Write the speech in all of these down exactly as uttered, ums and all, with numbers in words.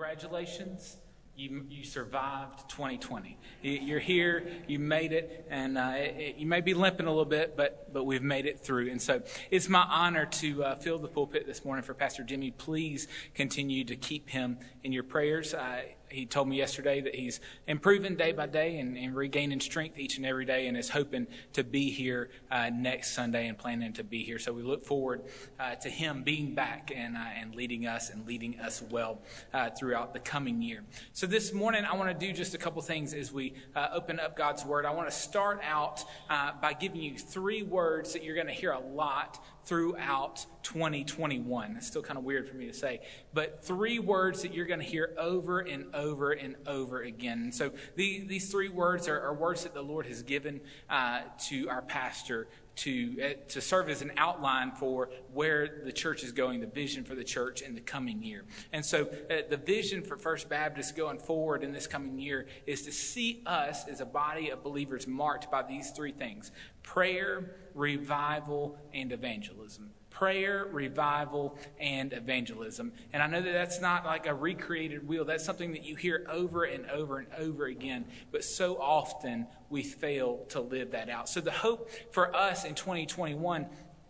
congratulations. You you survived twenty twenty. You're here. You made it, and uh, it, you may be limping a little bit, but but we've made it through. And so it's my honor to uh, fill the pulpit this morning for Pastor Jimmy. Please continue to keep him in your prayers. Uh, he told me yesterday that he's improving day by day and, and regaining strength each and every day, and is hoping to be here uh, next Sunday and planning to be here. So we look forward uh, to him being back and uh, and leading us and leading us well uh, throughout the coming year. So this morning, I want to do just a couple things as we uh, open up God's Word. I want to start out uh, by giving you three words that you're going to hear a lot throughout twenty twenty-one. It's still kind of weird for me to say, but three words that you're going to hear over and over and over again. And so the, these three words are, are words that the Lord has given uh, to our pastor to uh, to serve as an outline for where the church is going, the vision for the church in the coming year. And so uh, the vision for First Baptist going forward in this coming year is to see us as a body of believers marked by these three things: prayer, revival, and evangelism. Prayer, revival, and evangelism. And I know that that's not like a recreated wheel. That's something that you hear over and over and over again. But so often we fail to live that out. So the hope for us in twenty twenty-one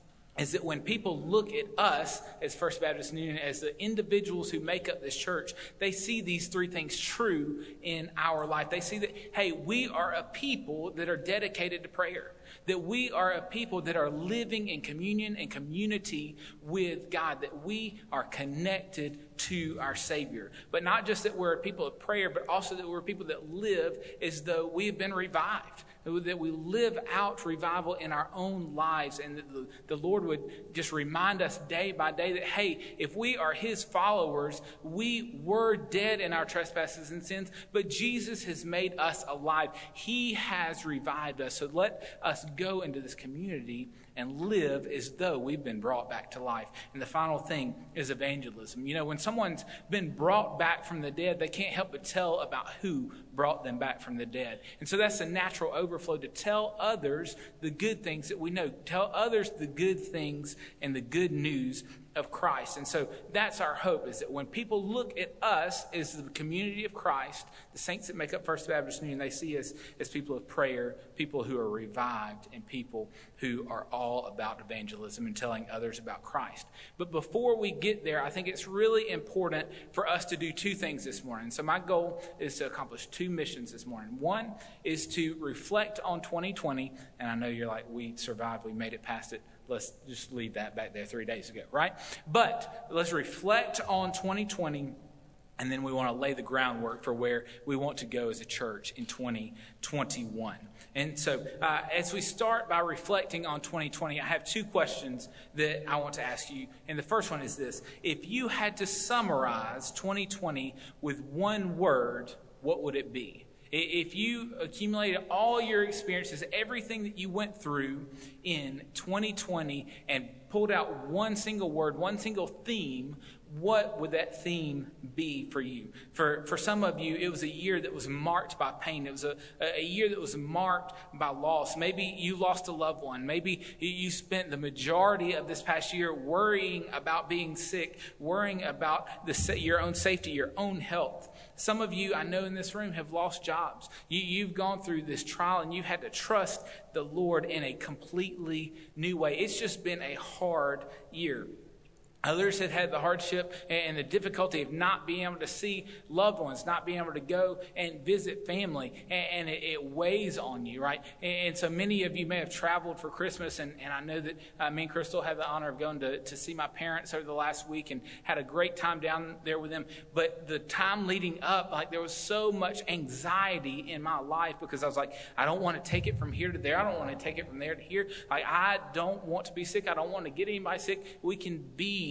is that when people look at us as First Baptist Union, as the individuals who make up this church, they see these three things true in our life. They see that, hey, we are a people that are dedicated to prayer. That we are a people that are living in communion and community with God, that we are connected to our Savior. But not just that we're a people of prayer, but also that we're people that live as though we have been revived, that we live out revival in our own lives, and that the, the Lord would just remind us day by day that, hey, if we are His followers, we were dead in our trespasses and sins, but Jesus has made us alive. He has revived us. So let us go into this community and live as though we've been brought back to life. And the final thing is evangelism. You know, when someone's been brought back from the dead, they can't help but tell about who brought them back from the dead. And so that's a natural overflow to tell others the good things that we know. Tell others the good things and the good news of Christ. And so that's our hope, is that when people look at us as the community of Christ, the saints that make up First Baptist Union, they see us as people of prayer, people who are revived, and people who are all about evangelism and telling others about Christ. But before we get there, I think it's really important for us to do two things this morning. So my goal is to accomplish two missions this morning. One is to reflect on twenty twenty, and I know you're like, we survived, we made it past it. Let's just leave that back there three days ago, right? But let's reflect on twenty twenty, and then we want to lay the groundwork for where we want to go as a church in twenty twenty-one. And so uh, as we start by reflecting on twenty twenty, I have two questions that I want to ask you. And the first one is this: if you had to summarize twenty twenty with one word, what would it be? If you accumulated all your experiences, everything that you went through in twenty twenty, and pulled out one single word, one single theme, what would that theme be for you? For for some of you, it was a year that was marked by pain. It was a, a year that was marked by loss. Maybe you lost a loved one. Maybe you spent the majority of this past year worrying about being sick, worrying about the, your own safety, your own health. Some of you, I know in this room, have lost jobs. You, you've gone through this trial and you've had to trust the Lord in a completely new way. It's just been a hard year. Others have had the hardship and the difficulty of not being able to see loved ones, not being able to go and visit family, and it weighs on you, right? And so many of you may have traveled for Christmas, and, and I know that uh, me and Crystal had the honor of going to, to see my parents over the last week and had a great time down there with them. But the time leading up, like there was so much anxiety in my life because I was like, I don't want to take it from here to there. I don't want to take it from there to here. Like, I don't want to be sick. I don't want to get anybody sick. We can be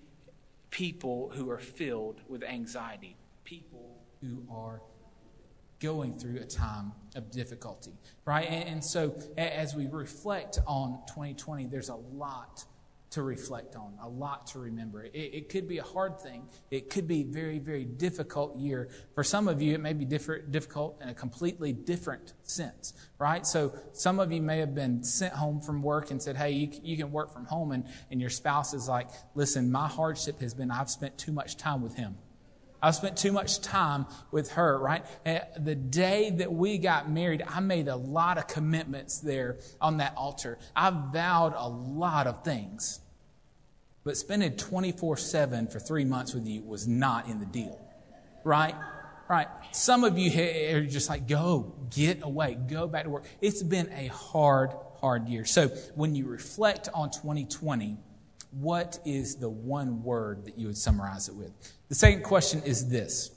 people who are filled with anxiety, people who are going through a time of difficulty, right? And, and so as we reflect on twenty twenty, there's a lot to reflect on, a lot to remember. It, it could be a hard thing. It could be a very, very difficult year. For some of you, it may be different, difficult in a completely different sense, right? So some of you may have been sent home from work and said, hey, you, you can work from home. And, and your spouse is like, listen, my hardship has been I've spent too much time with him. I spent too much time with her, right? The day that we got married, I made a lot of commitments there on that altar. I vowed a lot of things. But spending twenty-four seven for three months with you was not in the deal, right? Right. Some of you are just like, go, get away, go back to work. It's been a hard, hard year. So when you reflect on twenty twenty, what is the one word that you would summarize it with? The second question is this.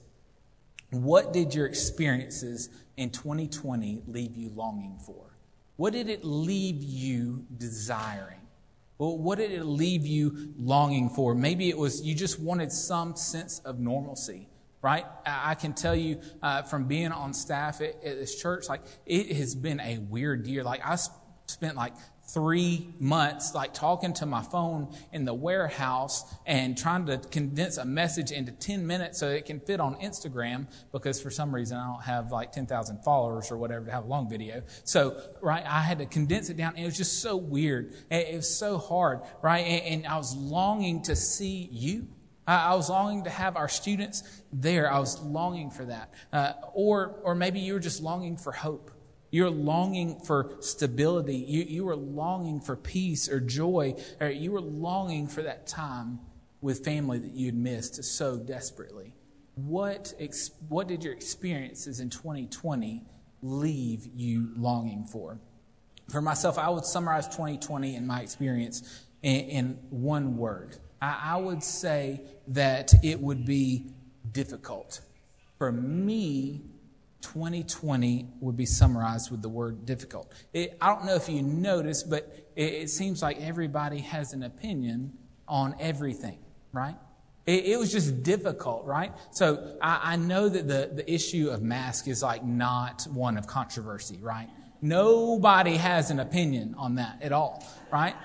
What did your experiences in twenty twenty leave you longing for? What did it leave you desiring? Well, what did it leave you longing for? Maybe it was you just wanted some sense of normalcy, right? I can tell you uh, from being on staff at, at this church, like it has been a weird year. Like I spent like three months like talking to my phone in the warehouse and trying to condense a message into ten minutes so it can fit on Instagram, because for some reason I don't have like ten thousand followers or whatever to have a long video. So, right, I had to condense it down. And it was just so weird. It was so hard, right? And, and I was longing to see you. I was longing to have our students there. I was longing for that. Uh, or, or maybe you were just longing for hope. You're longing for stability. You, you were longing for peace or joy. Or you were longing for that time with family that you'd missed so desperately. What, ex, what did your experiences in twenty twenty leave you longing for? For myself, I would summarize twenty twenty in my experience in, in one word. I, I would say that it would be difficult. For me, twenty twenty would be summarized with the word difficult. It, I don't know if you noticed, but it, it seems like everybody has an opinion on everything, right? It, it was just difficult, right? So I, I know that the, the issue of mask is like not one of controversy, right? Nobody has an opinion on that at all, right?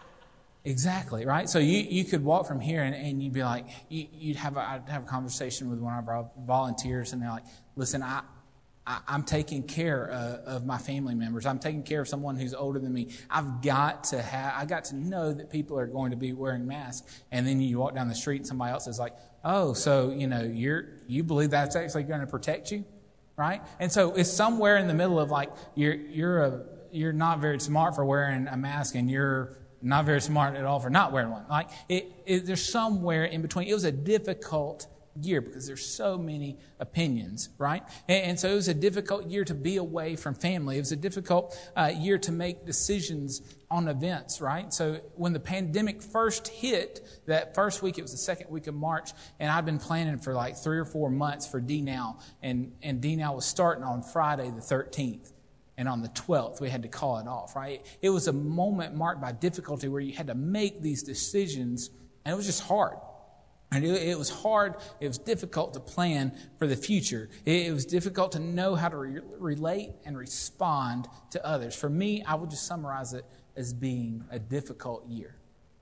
Exactly, right? So you, you could walk from here and, and you'd be like, you, you'd have a, I'd have a conversation with one of our volunteers and they're like, listen, I, I, I'm taking care uh, of my family members. I'm taking care of someone who's older than me. I've got to have, I got to know that people are going to be wearing masks. And then you walk down the street and somebody else is like, oh, so, you know, you're, you believe that's actually going to protect you, right? And so it's somewhere in the middle of like, you're, you're a, you're not very smart for wearing a mask and you're not very smart at all for not wearing one. Like it, it, there's somewhere in between. It was a difficult year because there's so many opinions, right? And, and so it was a difficult year to be away from family. It was a difficult uh, year to make decisions on events, right? So when the pandemic first hit, that first week, it was the second week of March, and I'd been planning for like three or four months for D Now, and, and D Now was starting on Friday the thirteenth. And on the twelfth, we had to call it off, right? It was a moment marked by difficulty where you had to make these decisions, and it was just hard. And it, it was hard. It was difficult to plan for the future. It, it was difficult to know how to re- relate and respond to others. For me, I would just summarize it as being a difficult year.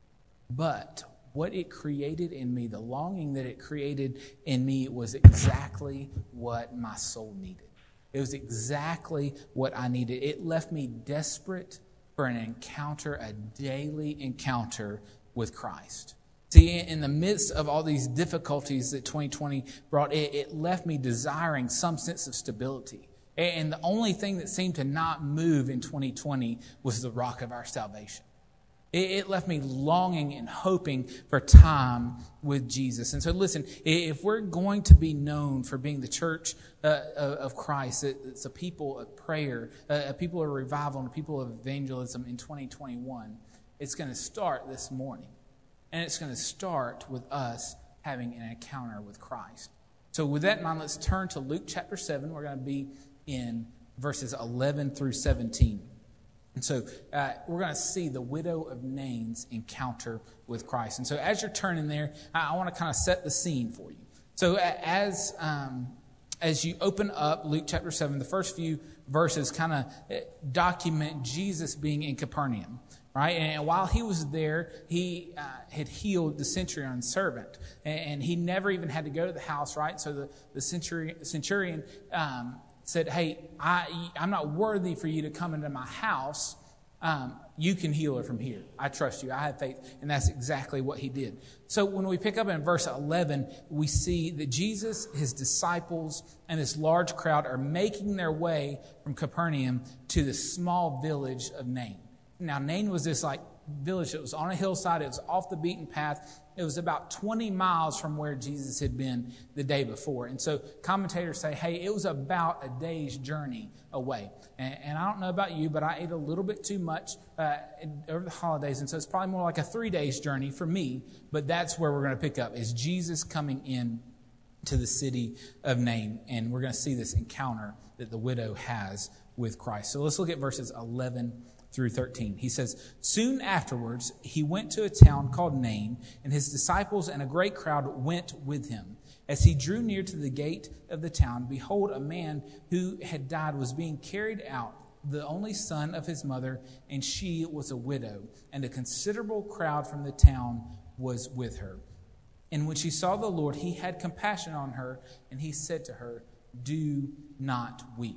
But what it created in me, the longing that it created in me, was exactly what my soul needed. It was exactly what I needed. It left me desperate for an encounter, a daily encounter with Christ. See, in the midst of all these difficulties that twenty twenty brought, it, it left me desiring some sense of stability. And the only thing that seemed to not move in twenty twenty was the rock of our salvation. It left me longing and hoping for time with Jesus. And so listen, if we're going to be known for being the church uh, of Christ, it's a people of prayer, a people of revival, and a people of evangelism in twenty twenty-one, it's going to start this morning. And it's going to start with us having an encounter with Christ. So with that in mind, let's turn to Luke chapter seven. We're going to be in verses eleven through seventeen. And so uh, we're going to see the widow of Nain's encounter with Christ. And so as you're turning there, I, I want to kind of set the scene for you. So as um, as you open up Luke chapter seven, the first few verses kind of document Jesus being in Capernaum. Right? And while he was there, he uh, had healed the centurion's servant. And, and he never even had to go to the house, right? So the, the centurion, centurion um, said, hey, I, I'm not worthy for you to come into my house, Um, you can heal her from here. I trust you. I have faith. And that's exactly what he did. So when we pick up in verse eleven, we see that Jesus, his disciples, and this large crowd are making their way from Capernaum to the small village of Nain. Now, Nain was this like village that was on a hillside. It was off the beaten path. It was about twenty miles from where Jesus had been the day before. And so commentators say, hey, it was about a day's journey away. And, and I don't know about you, but I ate a little bit too much uh, over the holidays. And so it's probably more like a three days journey for me. But that's where we're going to pick up, is Jesus coming in to the city of Nain. And we're going to see this encounter that the widow has with Christ. So let's look at verses eleven through thirteen. He says, soon afterwards, he went to a town called Nain, and his disciples and a great crowd went with him. As he drew near to the gate of the town, behold, a man who had died was being carried out, the only son of his mother, and she was a widow, and a considerable crowd from the town was with her. And when she saw the Lord, he had compassion on her, and he said to her, do not weep.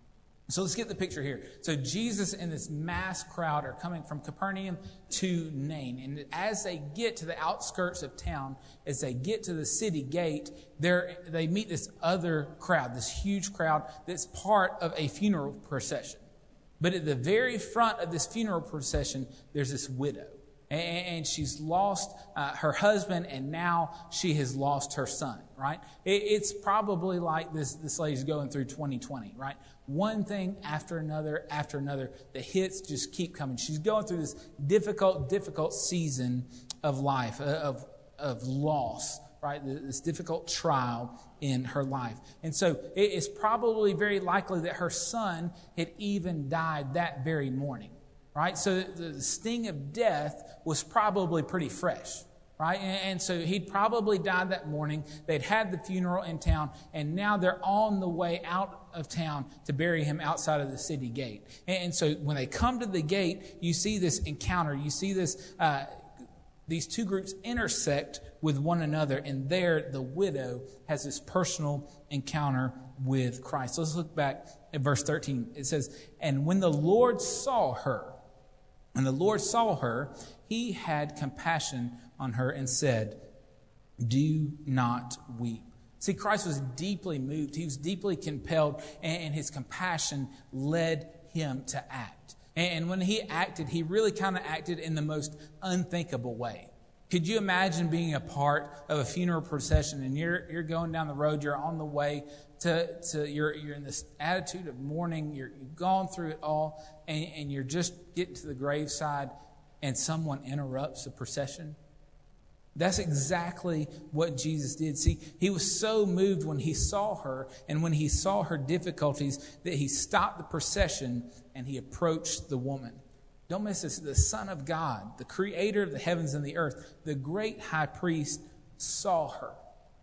So let's get the picture here. So Jesus and this mass crowd are coming from Capernaum to Nain. And as they get to the outskirts of town, as they get to the city gate, they meet this other crowd, this huge crowd that's part of a funeral procession. But at the very front of this funeral procession, there's this widow. And she's lost uh, her husband, and now she has lost her son, right? It's probably like this, this lady's going through twenty twenty, right? One thing after another after another. The hits just keep coming. She's going through this difficult, difficult season of life, of, of loss, right? This difficult trial in her life. And so it's probably very likely that her son had even died that very morning. Right? So the sting of death was probably pretty fresh. Right? And so he'd probably died that morning. They'd had the funeral in town, and now they're on the way out of town to bury him outside of the city gate. And so when they come to the gate, you see this encounter. You see this, uh, these two groups intersect with one another, and there the widow has this personal encounter with Christ. So let's look back at verse thirteen. It says, and when the Lord saw her, And the Lord saw her, he had compassion on her and said, do not weep. See, Christ was deeply moved. He was deeply compelled, and his compassion led him to act. And when he acted, he really kind of acted in the most unthinkable way. Could you imagine being a part of a funeral procession, and you're you're going down the road, you're on the way to, to you're you're in this attitude of mourning, you're, you've gone through it all, and, and you're just getting to the graveside, and someone interrupts the procession? That's exactly what Jesus did. See, he was so moved when he saw her, and when he saw her difficulties, that he stopped the procession and he approached the woman. Don't miss this. The Son of God, the creator of the heavens and the earth, the great high priest, saw her.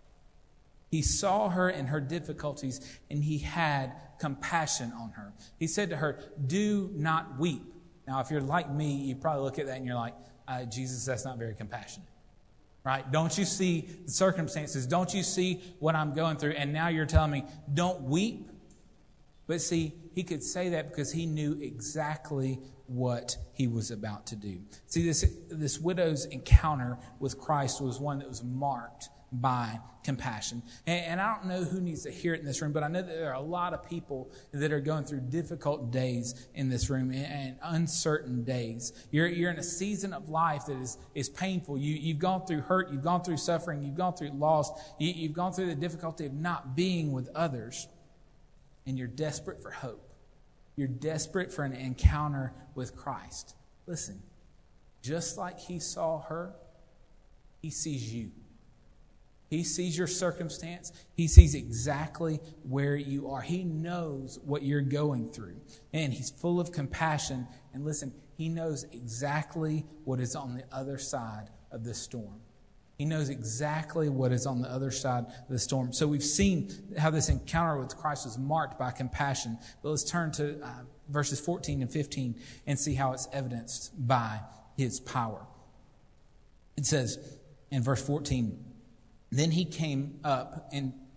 He saw her in her difficulties, and he had compassion on her. He said to her, do not weep. Now, if you're like me, you probably look at that and you're like, uh, Jesus, that's not very compassionate. Right? Don't you see the circumstances? Don't you see what I'm going through? And now you're telling me, don't weep? But see, he could say that because he knew exactly what he was about to do. See, this, this widow's encounter with Christ was one that was marked by compassion. And, and I don't know who needs to hear it in this room, but I know that there are a lot of people that are going through difficult days in this room, and, and uncertain days. You're, you're in a season of life that is, is painful. You, you've gone through hurt, you've gone through suffering, you've gone through loss, you, you've gone through the difficulty of not being with others, and you're desperate for hope. You're desperate for an encounter with Christ. Listen, just like he saw her, he sees you. He sees your circumstance. He sees exactly where you are. He knows what you're going through. And he's full of compassion. And listen, he knows exactly what is on the other side of the storm. He knows exactly what is on the other side of the storm. So we've seen how this encounter with Christ was marked by compassion. But let's turn to uh, verses fourteen and fifteen and see how it's evidenced by his power. It says in verse fourteen, then he came up and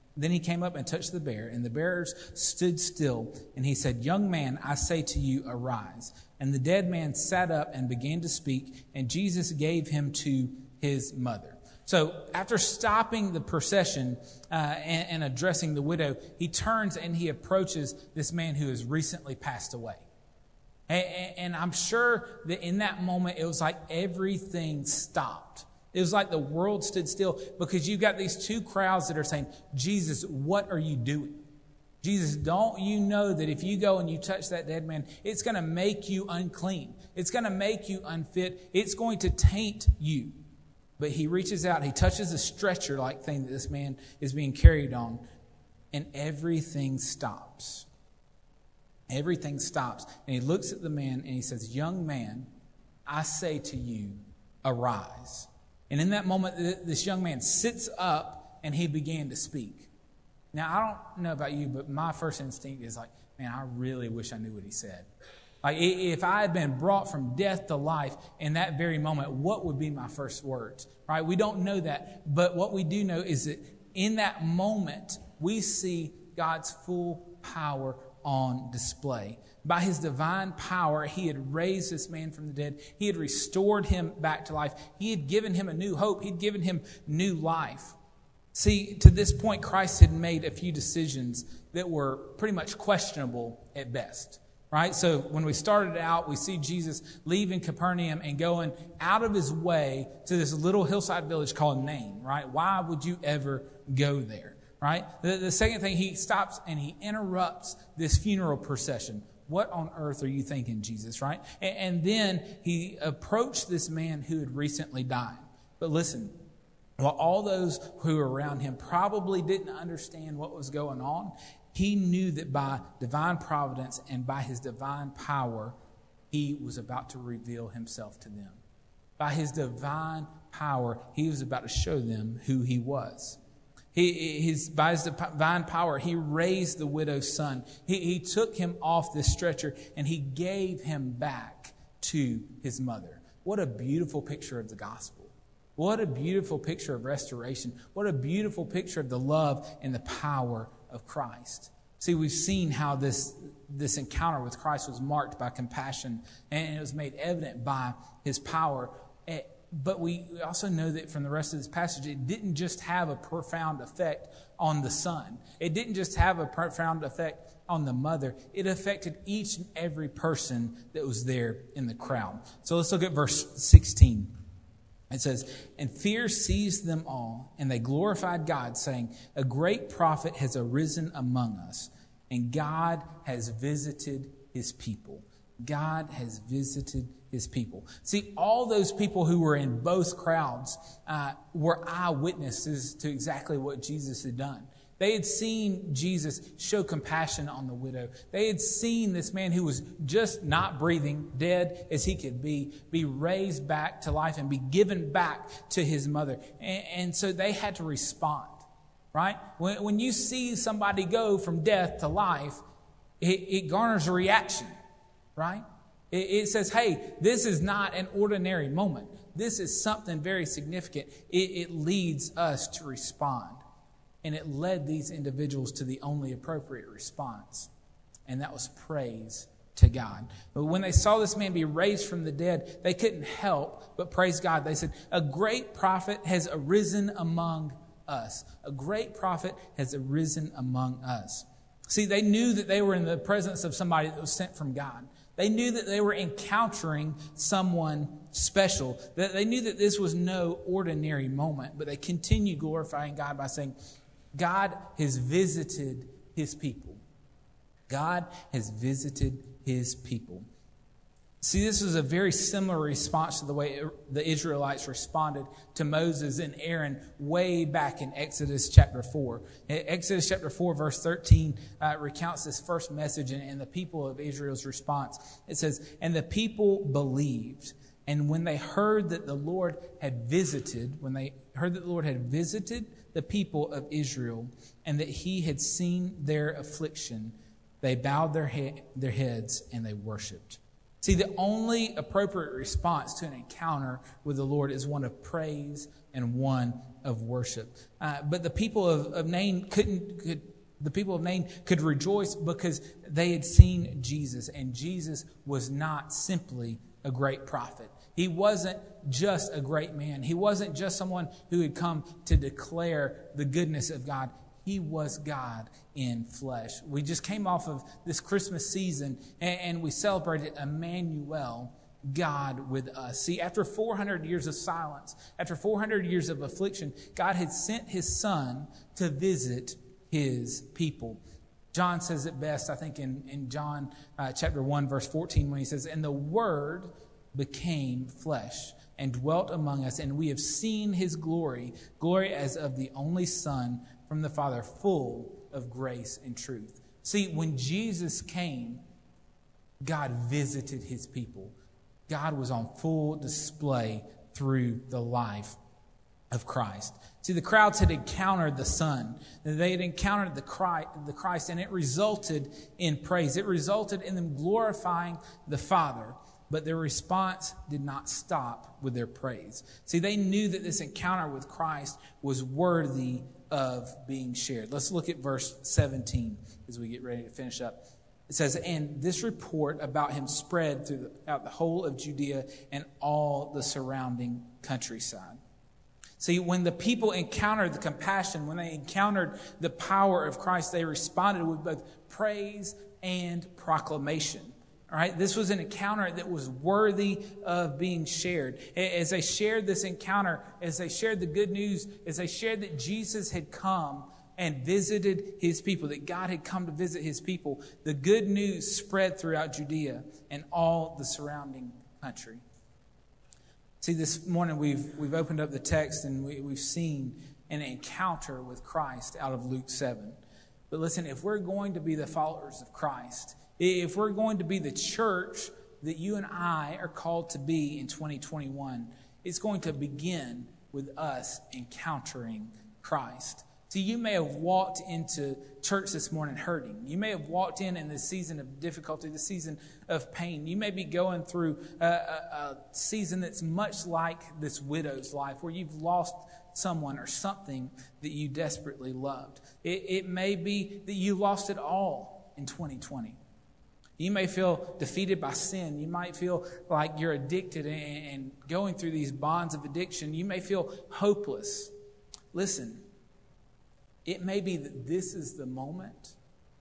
Then he came up and touched the bear, and the bear stood still, and he said, "Young man, I say to you, arise." And the dead man sat up and began to speak, and Jesus gave him to his mother. So after stopping the procession uh, and, and addressing the widow, he turns and he approaches this man who has recently passed away. And, and I'm sure that in that moment, it was like everything stopped. It was like the world stood still, because you've got these two crowds that are saying, "Jesus, what are you doing? Jesus, don't you know that if you go and you touch that dead man, it's going to make you unclean. It's going to make you unfit. It's going to taint you." But he reaches out, he touches the stretcher-like thing that this man is being carried on, and everything stops. Everything stops. And he looks at the man and he says, "Young man, I say to you, arise." And in that moment, this young man sits up and he began to speak. Now, I don't know about you, but my first instinct is like, man, I really wish I knew what he said. Like, if I had been brought from death to life in that very moment, what would be my first words? Right? We don't know that. But what we do know is that in that moment, we see God's full power on display. By his divine power, he had raised this man from the dead. He had restored him back to life. He had given him a new hope. He'd given him new life. See, to this point, Christ had made a few decisions that were pretty much questionable at best. Right? So when we started out, we see Jesus leaving Capernaum and going out of his way to this little hillside village called Nain. Right? Why would you ever go there? Right? The, the second thing, he stops and he interrupts this funeral procession. What on earth are you thinking, Jesus? Right? And, and then he approached this man who had recently died. But listen, while all those who were around him probably didn't understand what was going on, he knew that by divine providence and by his divine power, he was about to reveal himself to them. By his divine power, he was about to show them who he was. He, his, by his divine power, he raised the widow's son. He, he took him off this stretcher and he gave him back to his mother. What a beautiful picture of the gospel. What a beautiful picture of restoration. What a beautiful picture of the love and the power of Christ. See, we've seen how this, this encounter with Christ was marked by compassion, and it was made evident by his power. But we also know that from the rest of this passage, it didn't just have a profound effect on the son. It didn't just have a profound effect on the mother. It affected each and every person that was there in the crowd. So let's look at verse sixteen. It says, "And fear seized them all, and they glorified God, saying, 'A great prophet has arisen among us, and God has visited his people.'" God has visited his people. See, all those people who were in both crowds uh, were eyewitnesses to exactly what Jesus had done. They had seen Jesus show compassion on the widow. They had seen this man who was just not breathing, dead as he could be, be raised back to life and be given back to his mother. And, and so they had to respond, right? When, when you see somebody go from death to life, it, it garners a reaction, right? It, it says, hey, this is not an ordinary moment. This is something very significant. It, it leads us to respond. And it led these individuals to the only appropriate response, and that was praise to God. But when they saw this man be raised from the dead, they couldn't help but praise God. They said, "A great prophet has arisen among us. A great prophet has arisen among us." See, they knew that they were in the presence of somebody that was sent from God. They knew that they were encountering someone special. That they knew that this was no ordinary moment, but they continued glorifying God by saying, God has visited his people. God has visited his people. See, this was a very similar response to the way the Israelites responded to Moses and Aaron way back in Exodus chapter four. Exodus chapter four, verse thirteen, uh, recounts this first message and, and the people of Israel's response. It says, "And the people believed. And when they heard that the Lord had visited, when they heard that the Lord had visited the people of Israel and that he had seen their affliction, they bowed their, he- their heads and they worshiped." See, the only appropriate response to an encounter with the Lord is one of praise and one of worship. Uh, but the people of, of Nain couldn't, could, the people of Nain could rejoice because they had seen Jesus, and Jesus was not simply a great prophet. He wasn't just a great man. He wasn't just someone who had come to declare the goodness of God. He was God in flesh. We just came off of this Christmas season, and, and we celebrated Emmanuel, God with us. See, after four hundred years of silence, after four hundred years of affliction, God had sent his son to visit his people. John says it best, I think, in, in John uh, chapter one, verse fourteen, when he says, "And the Word became flesh and dwelt among us, and we have seen his glory, glory as of the only Son from the Father, full of grace and truth." See, when Jesus came, God visited his people. God was on full display through the life of Christ. See, the crowds had encountered the Son. They had encountered the Christ, and it resulted in praise. It resulted in them glorifying the Father. But their response did not stop with their praise. See, they knew that this encounter with Christ was worthy of being shared. Let's look at verse seventeen as we get ready to finish up. It says, "And this report about him spread throughout the whole of Judea and all the surrounding countryside." See, when the people encountered the compassion, when they encountered the power of Christ, they responded with both praise and proclamation. All right, this was an encounter that was worthy of being shared. As they shared this encounter, as they shared the good news, as they shared that Jesus had come and visited his people, that God had come to visit his people, the good news spread throughout Judea and all the surrounding country. See, this morning we've we've opened up the text and we, we've seen an encounter with Christ out of Luke seven. But listen, if we're going to be the followers of Christ, if we're going to be the church that you and I are called to be in twenty twenty-one, it's going to begin with us encountering Christ. See, you may have walked into church this morning hurting. You may have walked in in this season of difficulty, this season of pain. You may be going through a, a, a season that's much like this widow's life, where you've lost someone or something that you desperately loved. It, it may be that you lost it all in twenty twenty. You may feel defeated by sin. You might feel like you're addicted and, and going through these bonds of addiction. You may feel hopeless. Listen, it may be that this is the moment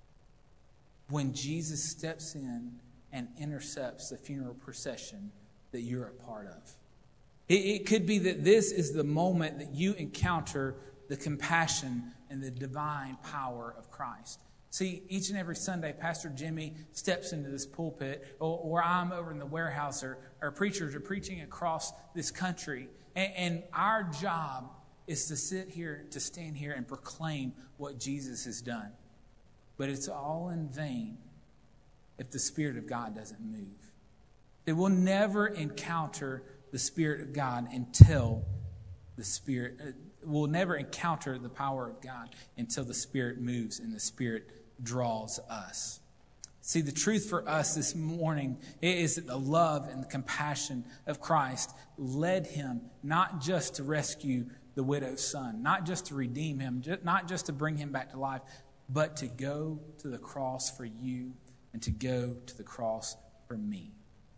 when Jesus steps in and intercepts the funeral procession that you're a part of. It, it could be that this is the moment that you encounter the compassion and the divine power of Christ. See, each and every Sunday, Pastor Jimmy steps into this pulpit, or, or I'm over in the warehouse, or, or preachers are preaching across this country. And, and our job is to sit here, to stand here and proclaim what Jesus has done. But it's all in vain if the Spirit of God doesn't move. It will never encounter the Spirit of God until the Spirit, uh, we'll never encounter the power of God until the Spirit moves and the Spirit draws us. See, the truth for us this morning is that the love and the compassion of Christ led him not just to rescue the widow's son, not just to redeem him, not just to bring him back to life, but to go to the cross for you and to go to the cross for me.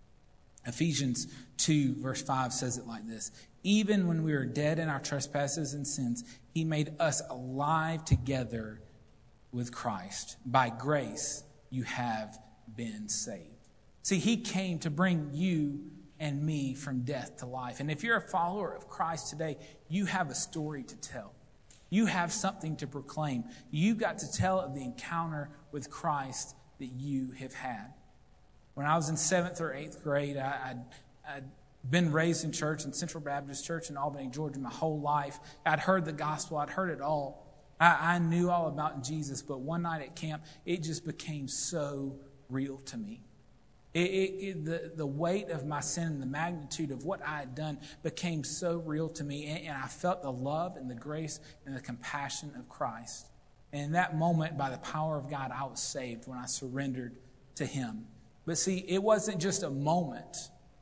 Ephesians two verse five says it like this: "Even when we were dead in our trespasses and sins, he made us alive together with Christ. By grace you have been saved." See, he came to bring you and me from death to life. And if you're a follower of Christ today, you have a story to tell. You have something to proclaim. You got to tell of the encounter with Christ that you have had. When I was in seventh or eighth grade, I, I'd, I'd been raised in church, in Central Baptist Church in Albany, Georgia, my whole life. I'd heard the gospel. I'd heard it all. I, I knew all about Jesus, but one night at camp, it just became so real to me. It, it, it, the, the weight of my sin and the magnitude of what I had done became so real to me, and, and I felt the love and the grace and the compassion of Christ. And in that moment, by the power of God, I was saved when I surrendered to him. But see, it wasn't just a moment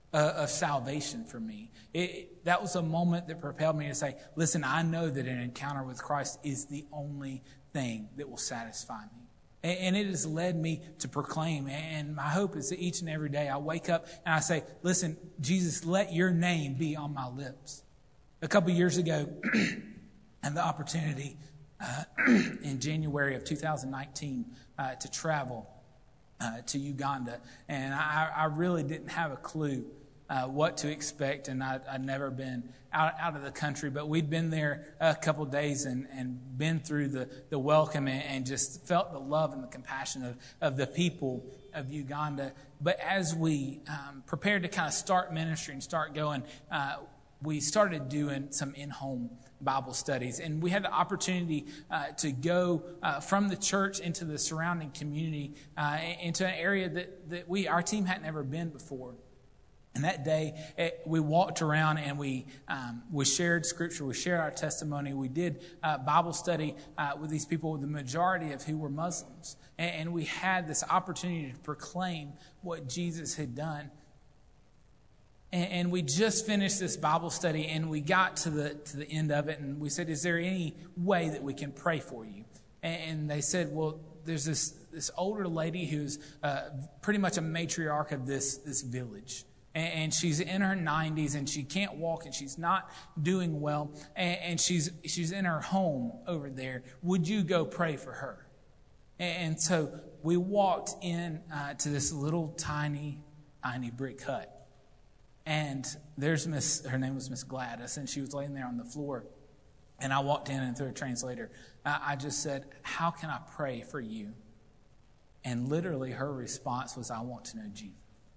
uh, of salvation for me. It, that was a moment that propelled me to say, listen, I know that an encounter with Christ is the only thing that will satisfy me. And, and it has led me to proclaim. And my hope is that each and every day I wake up and I say, listen, Jesus, let your name be on my lips. A couple years ago, I had the opportunity uh, in January of two thousand nineteen uh, to travel uh, to Uganda. And I, I really didn't have a clue uh, what to expect. And I'd, I'd never been out, out of the country. But we'd been there a couple days and, and been through the, the welcome and, and just felt the love and the compassion of, of the people of Uganda. But as we um, prepared to kind of start ministry and start going, uh, we started doing some in-home Bible studies. And we had the opportunity uh, to go uh, from the church into the surrounding community, uh, into an area that, that we, our team hadn't ever been before. And that day, it, we walked around and we um, we shared scripture, we shared our testimony, we did uh, Bible study uh, with these people, the majority of who were Muslims. And, and we had this opportunity to proclaim what Jesus had done. And, and we just finished this Bible study and we got to the to the end of it and we said, is there any way that we can pray for you? And, and they said, well, there's this, this older lady who's uh, pretty much a matriarch of this this village. And she's in her nineties and she can't walk and she's not doing well. And she's she's in her home over there. Would you go pray for her? And so we walked in uh, to this little tiny, tiny brick hut. And there's Miss, her name was Miss Gladys, and she was laying there on the floor. And I walked in and through a translator, I just said, how can I pray for you? And literally her response was, I want to know Jesus.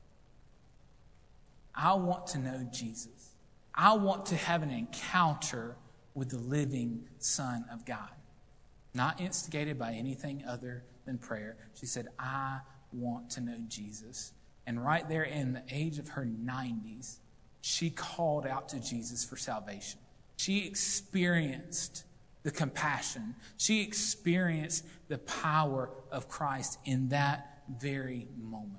I want to know Jesus. I want to have an encounter with the living Son of God. Not instigated by anything other than prayer. She said, I want to know Jesus. And right there in the age of her nineties, she called out to Jesus for salvation. She experienced the compassion. She experienced the power of Christ in that very moment.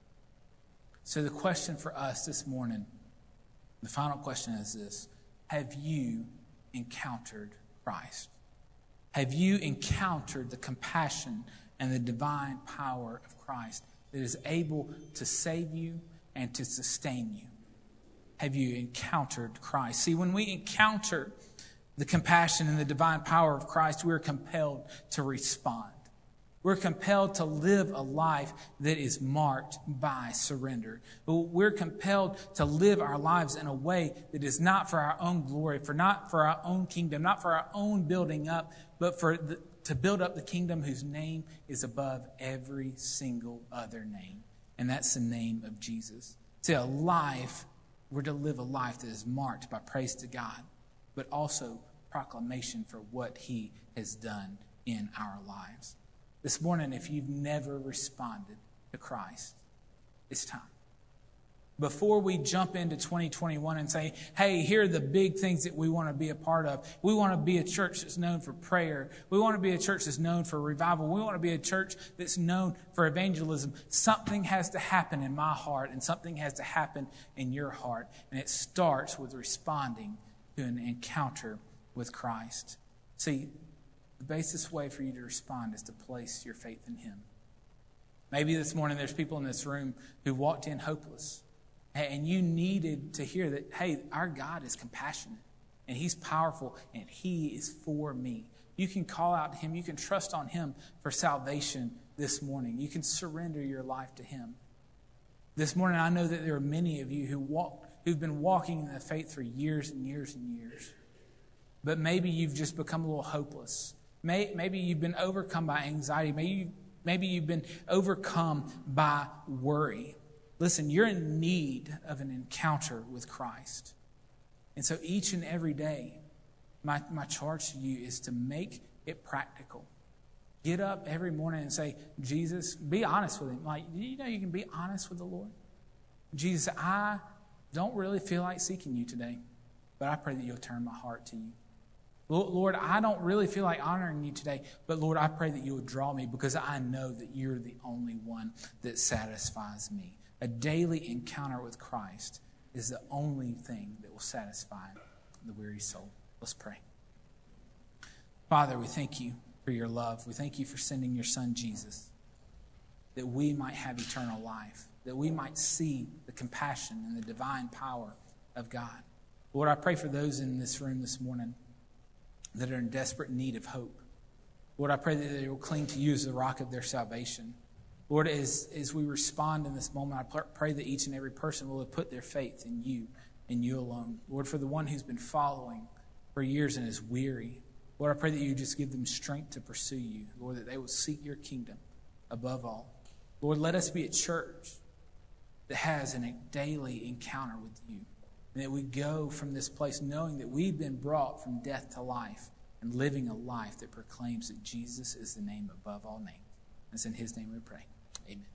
So the question for us this morning, the final question is this: have you encountered Christ? Have you encountered the compassion and the divine power of Christ that is able to save you and to sustain you? Have you encountered Christ? See, when we encounter the compassion and the divine power of Christ, we're compelled to respond. We're compelled to live a life that is marked by surrender. We're compelled to live our lives in a way that is not for our own glory, for not for our own kingdom, not for our own building up, but for the, to build up the kingdom whose name is above every single other name. And that's the name of Jesus. See, a life, we're to live a life that is marked by praise to God, but also proclamation for what he has done in our lives. This morning, if you've never responded to Christ, it's time. Before we jump into twenty twenty-one and say, hey, here are the big things that we want to be a part of. We want to be a church that's known for prayer. We want to be a church that's known for revival. We want to be a church that's known for evangelism. Something has to happen in my heart and something has to happen in your heart. And it starts with responding to an encounter with Christ. See, the basis way for you to respond is to place your faith in him. Maybe this morning there's people in this room who walked in hopeless. And you needed to hear that, hey, our God is compassionate. And he's powerful. And he is for me. You can call out to him. You can trust on him for salvation this morning. You can surrender your life to him. This morning I know that there are many of you who walk, who've been walking in the faith for years and years and years. But maybe you've just become a little hopeless. Maybe you've been overcome by anxiety. Maybe, maybe you've been overcome by worry. Listen, you're in need of an encounter with Christ. And so each and every day, my, my charge to you is to make it practical. Get up every morning and say, Jesus, be honest with him. Like, you know you can be honest with the Lord? Jesus, I don't really feel like seeking you today, but I pray that you'll turn my heart to you. Lord, I don't really feel like honoring you today, but Lord, I pray that you would draw me because I know that you're the only one that satisfies me. A daily encounter with Christ is the only thing that will satisfy the weary soul. Let's pray. Father, we thank you for your love. We thank you for sending your son, Jesus, that we might have eternal life, that we might see the compassion and the divine power of God. Lord, I pray for those in this room this morning that are in desperate need of hope. Lord, I pray that they will cling to you as the rock of their salvation. Lord, as, as we respond in this moment, I pray that each and every person will have put their faith in you and you alone. Lord, for the one who's been following for years and is weary, Lord, I pray that you just give them strength to pursue you. Lord, that they will seek your kingdom above all. Lord, let us be a church that has a daily encounter with you. And that we go from this place knowing that we've been brought from death to life and living a life that proclaims that Jesus is the name above all names. And it's in his name we pray. Amen.